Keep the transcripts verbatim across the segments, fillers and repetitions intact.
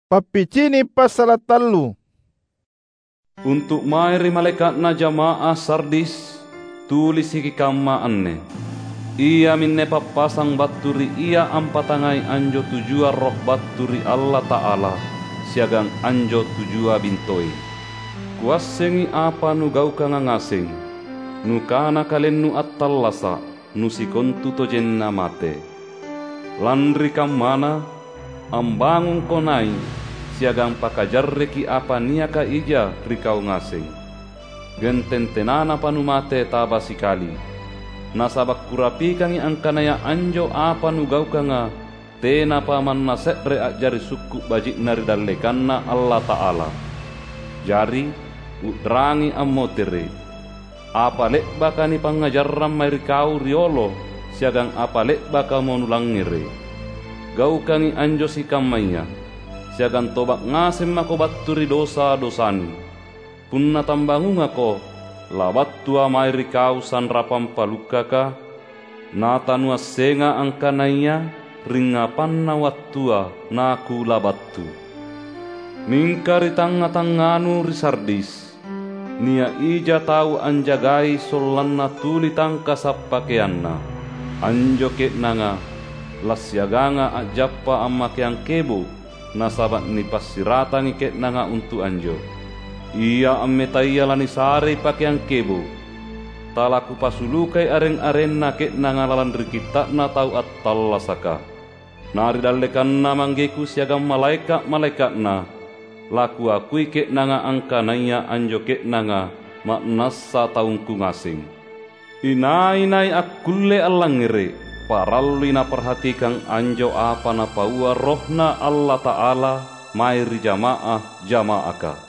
Papicini pasal talu. Untuk mairi malaikat na jamaah Sardis, tulis iki kamma anne. Ia minne papasang baturi ia ampatangai anjo tujua roh baturi Allah Ta'ala, siagang anjo tujua bintoi. Kuasengi apa nu gau kangangasing, nu kana kalen nu attallasa, nu sikontu tojenna mate. Landri kammana, ambangun konai, siagang pakajarreki apa niaka ija rikau ngasing. Gententenana panumate taba sikali. Nasabak kurapi kangi angkanaya anjo apa nugau kanga, tena paman nasetre ajari suku bajik nari dalekanna Allah Ta'ala. Jari udrangi ammotere. Apa lek bakani pangajarram mairikau riolo, siagang apa lek baka monulangire. Gau kangi anjo sikamaya, siagan tobak ngasem mako batturi dosa dosani. Punna tambangung ako, labattua mairi kau sanrapam palukaka, natanua senga angkanaya, ringapanna wattua naku labattu. Mingkari tanga-tanganu risardis, nia ija tau anjagai solanna tuli tangka sappakeanna, anjo ketnanga, lasyaganga ajappa amma keang kebo, nasabat ni pasiratangi ket nanga untuk anjo. Ia ammetaya lani sare pakaian kebo. Talaku pasulukai aren-arenna ket nanga lalan rikita na tau attallasaka. Nari dalekanna manggeku siagam malaikat-malaikatna. Laku akui ket nanga angkanaya anjo ket nanga maknassa taungku ngasing. Inai-nai akulle allangire. Parallu ina perhatikan anjo apa na paua rohna Allah Ta'ala mairi jamaah jamaaka.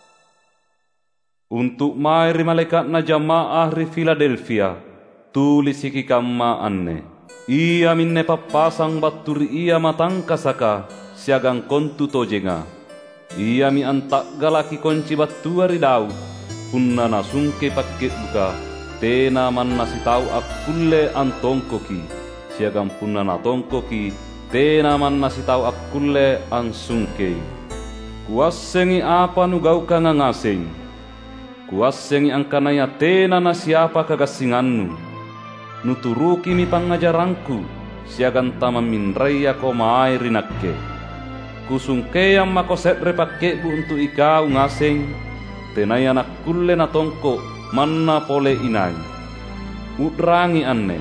Untuk mairi malaikat na jamaah ri Philadelphia, tulis iki kamma anne. Ia minne papasang baturi ia matangkasaka, siagang kontu tojenga. Ia mi antak galaki konci battua ri dau, punna nasungke paket buka, tena man nasi tau akulle antongkoki. Siagam punna na tongkoki, tena man nasi tau akulle ansungkei. Kuasengi apa nu gau kangangaseng, kuasengi angkanaya tena na siapa kagasingannu. Nuturuki mi pangajaranku, siagan tama minraya ko mairi nakke. Kusungkei amma ko setre pakkebu untuk ikau ngaseng, tenaya nakulle na tongko manna pole inai. Udrangi anne.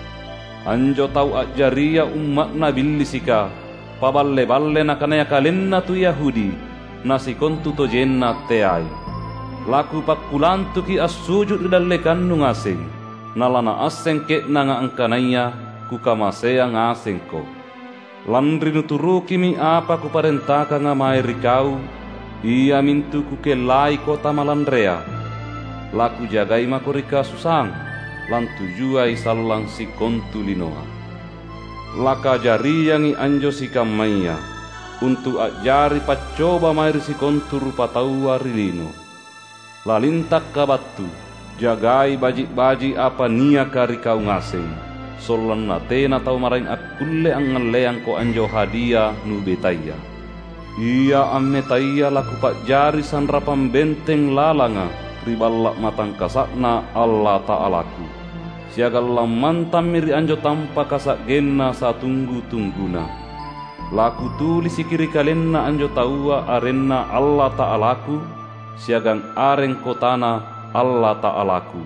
Anjo tau ajaria umat na billisika, paballe-balle na kanaya kalenna tu Yahudi, nasi kontu to jenna teai. Laku pakkulantuki as-sujud dalekannu ngaseng, nalana aseng ket nanga angkanaya kukamasea ngaseng ko. Landri nuturuki mi apa ku parentaka ngamairi kau, ia mintu kukelai kota malandrea. Laku jagai makorika susang, lan tujuai sallang si kontu linoa. Laka jari yangi anjo si kamaya, untuk ajari pacoba mairi si kontu rupa taua rilino. Lalintak kabatu, jagai baji-baji apa nia kari kau ngaseng, solan natena tau marain akulle angaleang ko anjo hadia nu betaya. Ia ammetaya laku pak jari sanrapam benteng lalanga, riballak matang kasakna Allah Ta'alaku. Siagal mantam miri anjo tanpa kasak genna sa tunggu-tungguna. Laku tulis kiri kalenna anjo taua arenna Allah Ta'alaku, siagang areng kotana Allah Ta'alaku.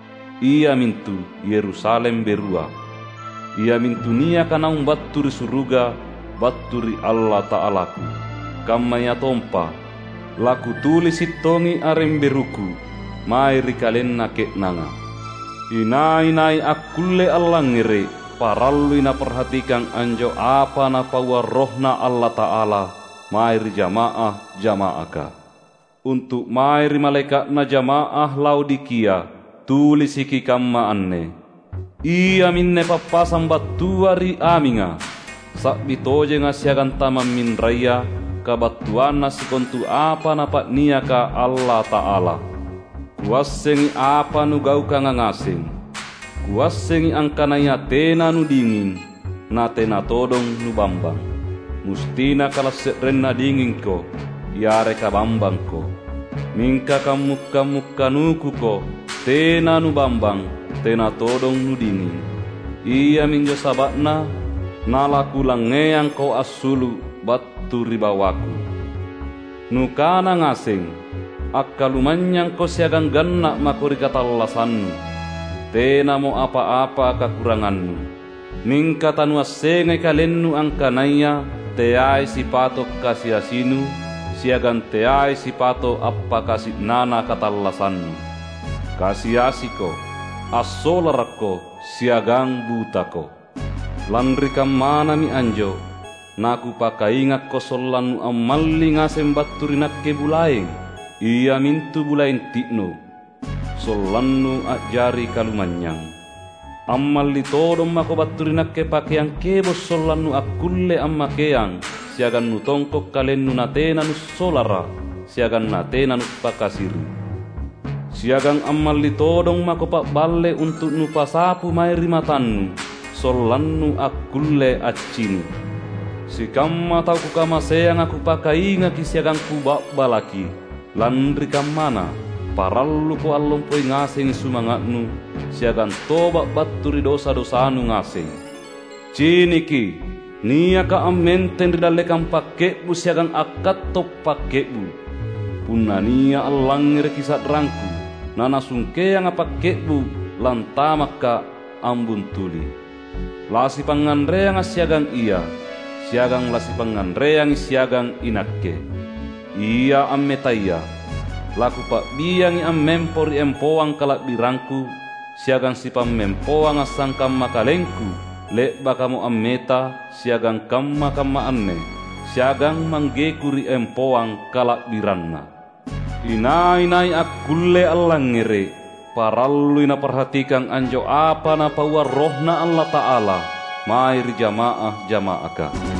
Ia mintu Yerusalem berua. Ia mintu nia kanaung batturi suruga, batturi Allah Ta'alaku. Kammaya tompa, laku tulis itongi areng beruku, mairi kalenna ket nanga. Inai-nai akulle allangire, parallu ina perhatikan anjo apa na pawa rohna Allah Ta'ala, mairi jamaah jamaaka. Untuk mairi malaikat na jamaah Laodikia, tulis iki kamma anne. Ia minne papasang battuari aminga, sakbi toje ngasiagan tamam min raya, kabattuana sikontu apa na pak niaka Allah Ta'ala. Kuasengi apa nu gau kangangaseng, kuasengi angkanaya tena nu dingin, na tena todong nu bambang. mustina kalas renna dingin ko, yare ka bambang ko. Mingka kamukka mukka nuku ko, tena nu bambang, tena todong nu dingin. Iya minjo sabakna, nalaku langeang ko asulu batu ribawaku. Nukana ngasing, akkalumanyang ko siagang ganna makuri katallasannu. Tena mo apa-apa kekuranganmu. Mingka tanu asengai kalennu angkanaya, teai sipato kasiasinu, siagan teai sipato appa kasih nana katallasannu. Kasiasiko, asolarako, siagang butako. Landri kamana mi anjo, naku pakaingak ko sollannu amalli ngasem batturinak ke bulaeng. Ia mintu bulaeng tikno, sollannu ajari kalumanyang. Amalli todong mako batturinak ke pakeang kebos sollannu akulle amma keang. Siagan nu tongkok kalennu natena nu solara, siagan natena nu pakasiru. Siagang amalli todong mako pak balle untuk nu pasapu mai rimatannu, sollannu akulle accinu. Si kamma tau ku kama seang aku pakainga ki siagang ku balaki. Landri kamana, parallu ko allompoi ngaseng sumangatnu, siagan toba batturi dosa-dosanu ngaseng. Ciniki, nia ka amenten ridalekang pakekbu siagang akat top pakekbu. Punna nia allangir kisat rangku, nana sungkeang apakekbu lantamaka ambun tuli. Lasi pangandreang siagang iya, siagang lasi pangandreang siagang inakke. Iya ammetaya, laku pak biangi ammempori empoang kalak birangku, siagang si pamempoang asangkam makalengku, lek bakamu ammeta, siagang kamma kamma anne, siagang manggekuri empoang kalak biranna. Ina-inai akulle allangere, parallu ina perhatikan anjo apa na pawa rohna Allah Ta'ala, mair jamaah jamaaka.